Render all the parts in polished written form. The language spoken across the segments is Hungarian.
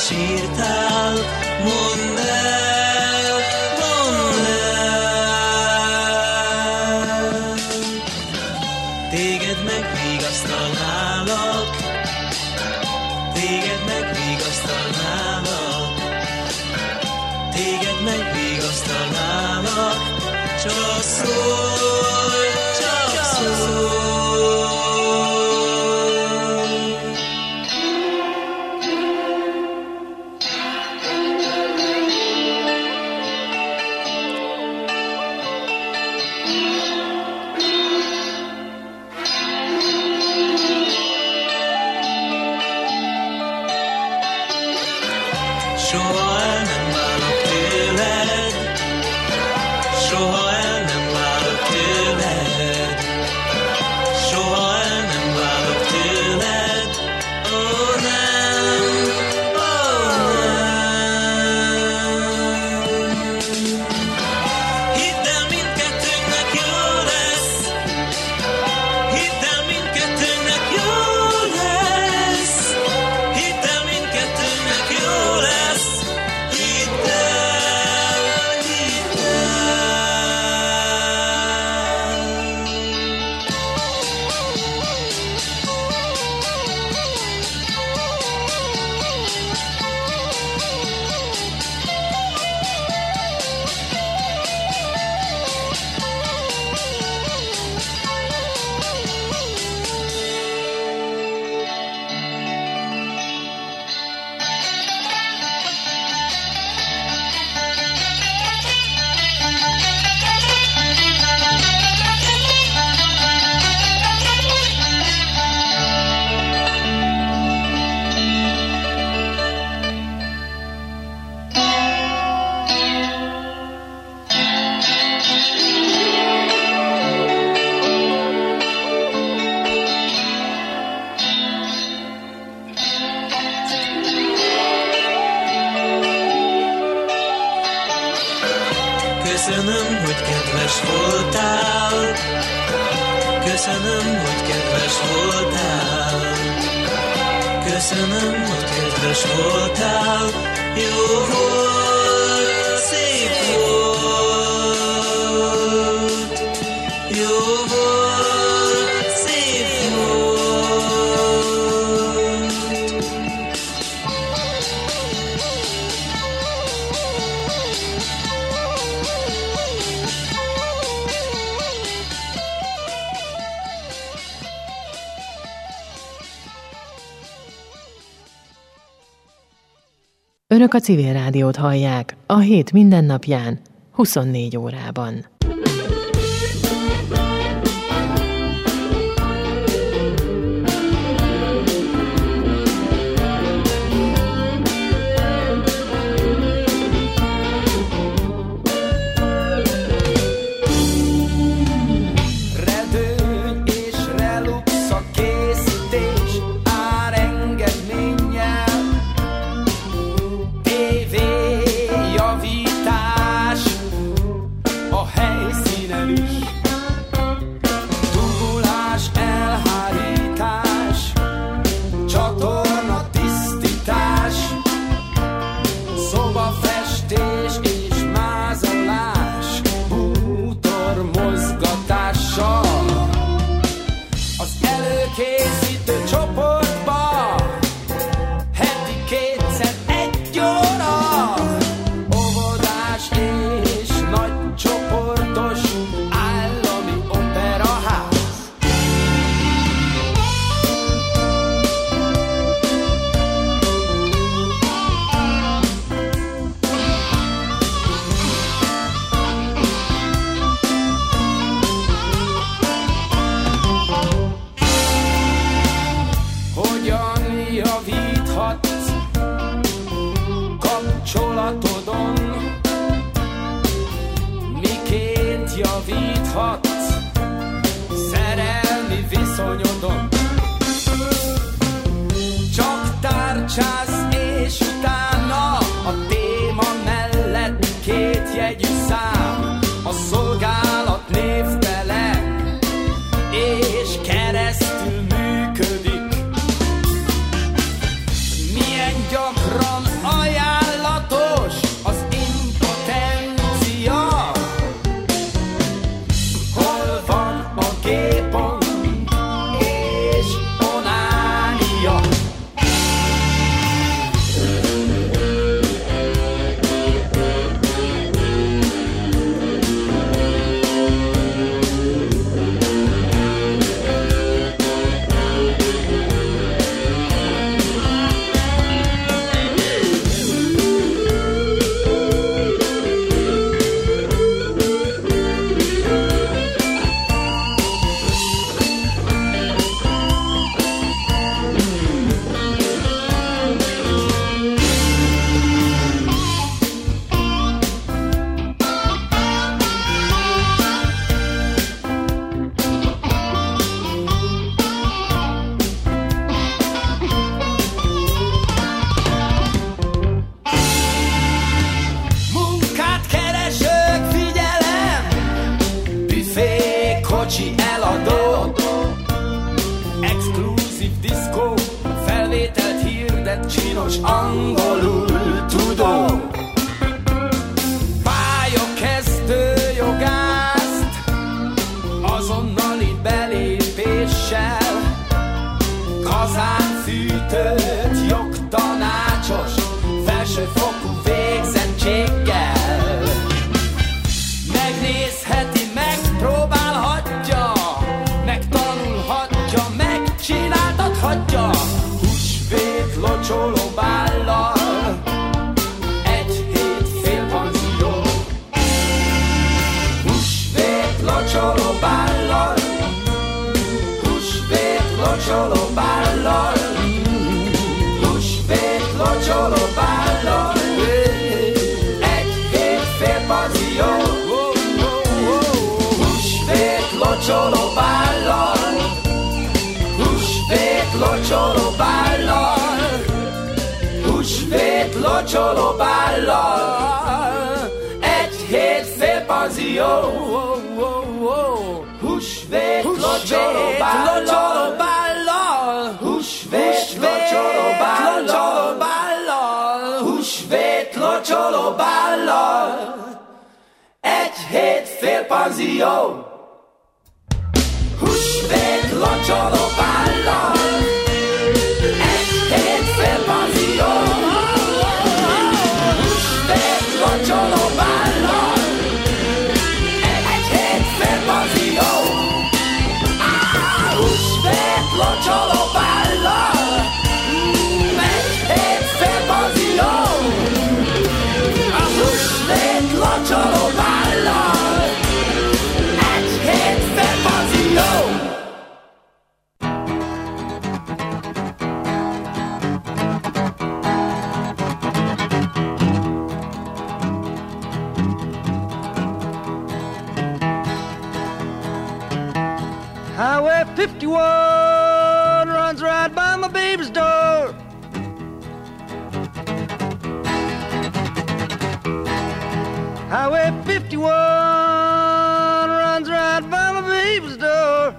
sírtál, mondd el, mondd el. Téged megvigasztalnálak, téged megvigasztalnálak, téged megvigasztalnálak, csak szólj, csak szólj. Soha el nem válok tőled, soha el nem válok tőled, soha el nem válok tőled, ó nem, ó nem. Hidd el, mindkettőnknek jó lesz, hidd el, mindkettőnknek jó lesz, hidd el, mindkettőnknek jó lesz. Köszönöm, hogy kedves voltál, köszönöm, hogy kedves voltál, köszönöm, hogy kedves voltál, jó volt, szép volt, jó volt, szép volt. Önök a Civil Rádiót hallják a hét mindennapján, 24 órában. Szerelmi viszonyodon csak tárcsáz, és utána a téma mellett két jegyű szám, a szolgálat névtelen és keresztül működik. Milyen gyakran kocsi eladó. Exkluzív diszkó, felvételt hirdet csinos angolul tudó. Pályakezdő jogászt, azonnali belépéssel, kazánfűtőt, jogtanácsos, felsőfokú végzettséggel. Megnézheti, megpróbálhatja, megtanulhatja, megcsináltathatja. Húsvét locsoló bállal, egy hét félpanzió. Húsvét locsoló bállal, húsvét locsoló bállal, húsvét locsoló bállal, egy hét félpanzió. Húsvét locsoló bállal, húsvét locsoló bállal, húsvét locsoló bállal, egy hét félpanzió. Húsvét locsoló bállal, húsvét locsoló bállal, húsvét locsoló bállal, egy hét félpanzió. Húsvét locsoló bállal, egy hét félpanzió. Húsvét locsoló bállal, egy hét félpanzió. Húsvét locsoló bállal, egy hét félpanzió. Húsvét locsoló bállal, egy hét félpanzió. Highway 51 runs right by my baby's door. Highway 51 runs right by my baby's door.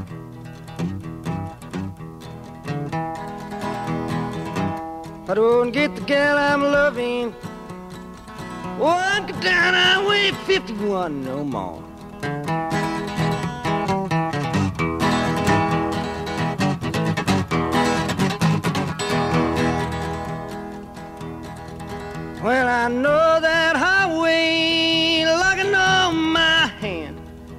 I don't get the gal I'm loving, won't go down Highway 51 no more. Well, I know that highway like I know my hand.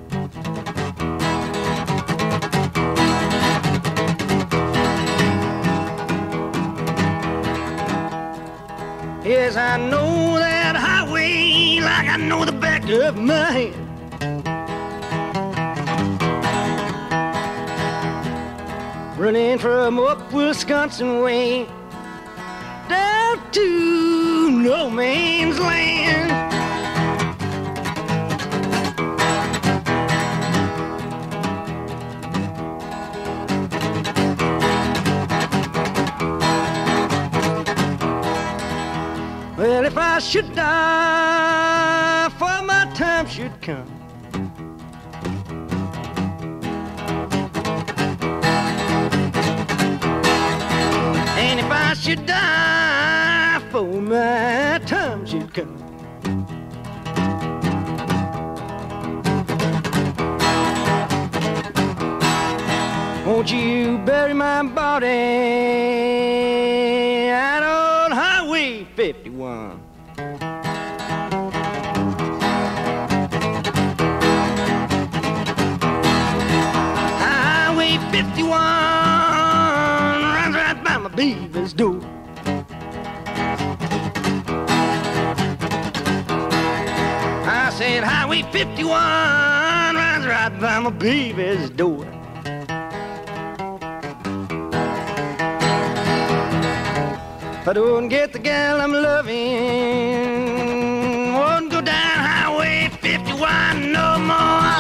Yes, I know that highway like I know the back of my hand. Running from up Wisconsin way down to no man's land. Well, if I should die, for my time should come. And if I should die, for my time should come. Won't you bury my body out on Highway 51? Highway 51 runs right by my baby's door. I said Highway 51 runs right by my baby's door. If I don't get the gal I'm loving, won't go down Highway 51 no more.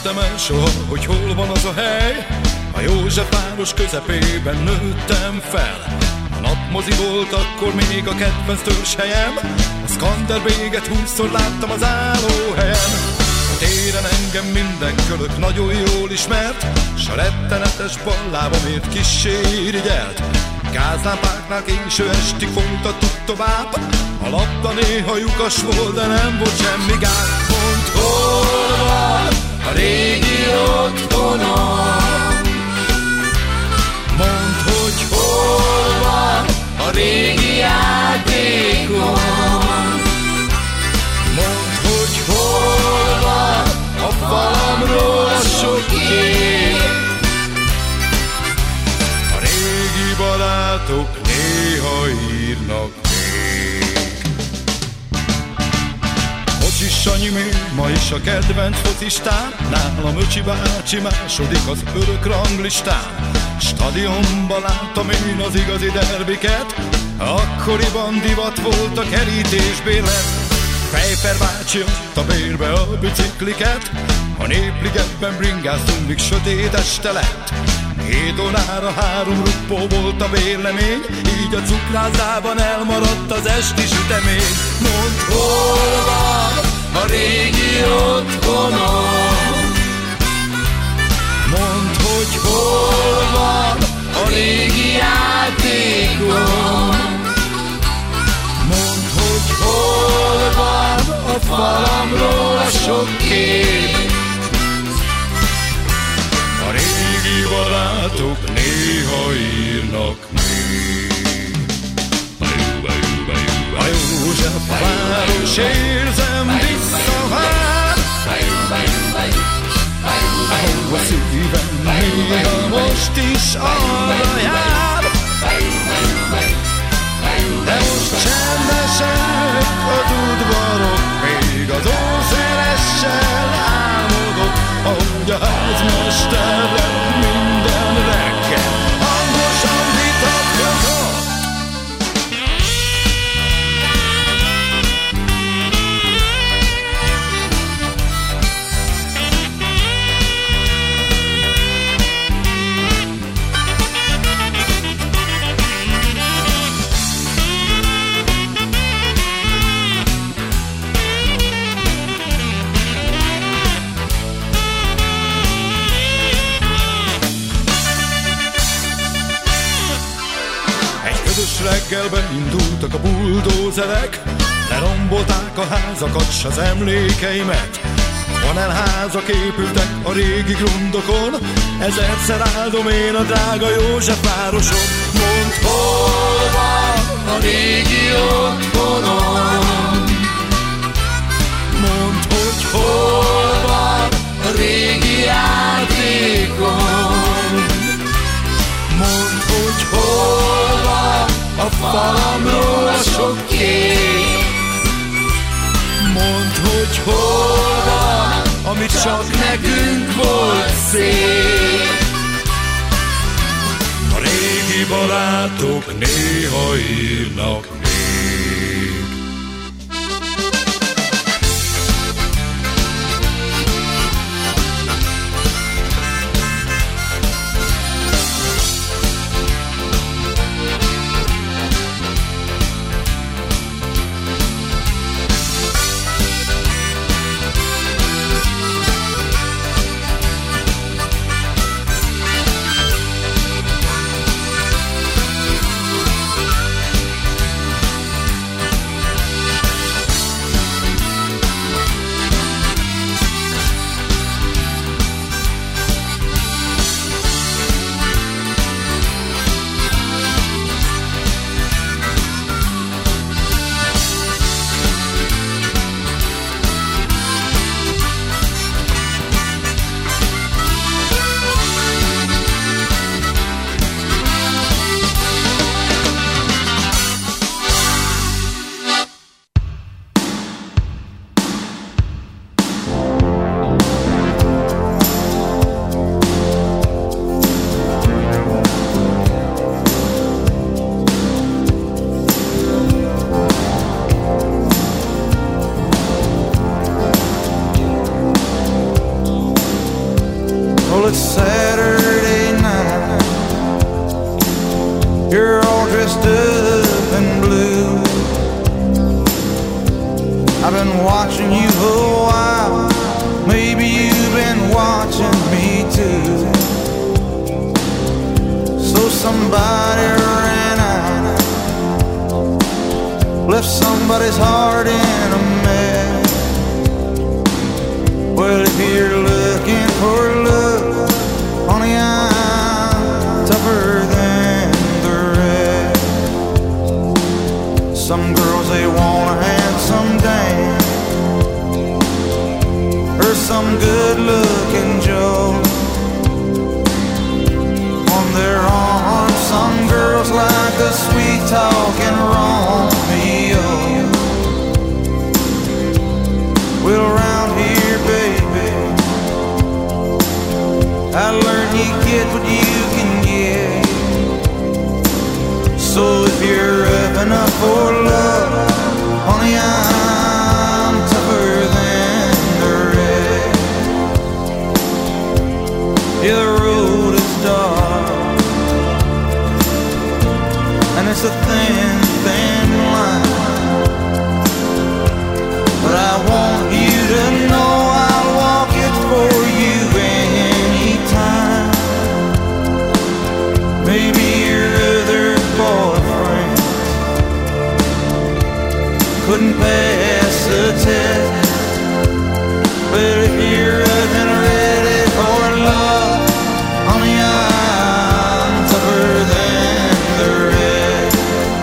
felejtem el soha, hogy hol van az a hely. A Józsefváros közepében nőttem fel. A napmozi volt akkor még a kedvenc törzshelyem. A Skanderbéget 20-szor láttam az állóhelyen. A téren engem minden kölök nagyon jól ismert, s a rettenetes ballábamért kissé irigyelt. Gázlámpáknál késő estig folytattuk tovább. A labda néha lyukas volt, de nem volt semmi gáz. Mondd, hol van a régi otthonom? Mondd, hogy hol van a régi játékom? Mondd, hogy hol van a falamról a sok kép? A régi barátok néha írnak még. Kocsis Sanyi még ma is a kedvenc focistán, nálam Öcsi bácsi második az örök ranglistán. Stadionban láttam én az igazi derbiket, akkoriban divat volt a kerítésbérlet. Fejper bácsi adta bérbe a bicikliket, a Népligetben bringáztunk, míg sötét este lett. 7 órára 3 ruppó volt a vélemény, így a cukrászában elmaradt az esti sütemény. Mondd, hol van a régi otthonom? Mondd, hogy hol van a régi játékom? Mondd, hogy hol van a falamról a sok kép? A régi barátok néha írnak még. A Józsefváros érzem visszavár, ahol a szívem néha most is arra jár. De most csendesek az udvarok, még az ószeressel álmodok, ahogy a házmesterrel minden reggel hangosan vitatkozok. Reggelben indultak a buldózerek, lerombolták a házakat s az emlékeimet. Panelházak épültek a régi grundokon, ezerszer áldom én a drága Józsefvároson. Mondd, hol van a régi otthonom? Mondd, hogy hol van a régi játékom? Mondd, hogy hol van a falamról a sok kép? Mondd, hogy hol van, ami csak nekünk volt szép? A régi barátok néha írnak még. been watching you a while. Maybe you've been watching me too. So somebody ran out, left somebody's heart in a mess. Well, if you're looking for love, honey, I'm tougher than the rest. Some girls, they want a handsome dame or some good-looking Joe on their arm. Some girls like a sweet-talking Romeo. Well, around here, baby, I learned you get what you can get. So if you're up enough for love, honey, I'm tougher than the rest. Yeah, the road is dark, and it's a thin, thin line, but I want you to know I'll walk it for you anytime. Maybe your other boyfriend couldn't pass the test, but if you're up and ready for love, honey, I'm tougher than the rest.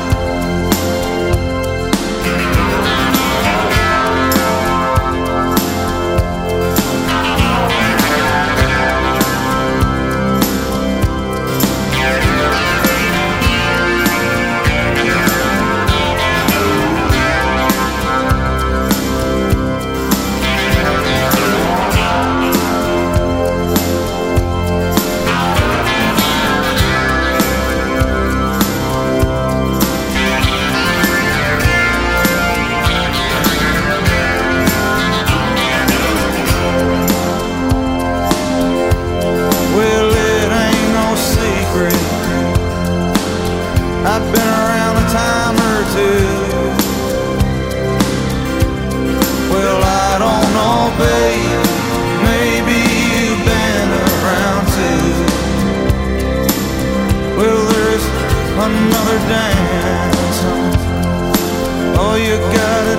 Well, it ain't no secret, I've been around a time or two. Well, I don't know, babe, maybe you've been around too. Well, there's another dance, all you gotta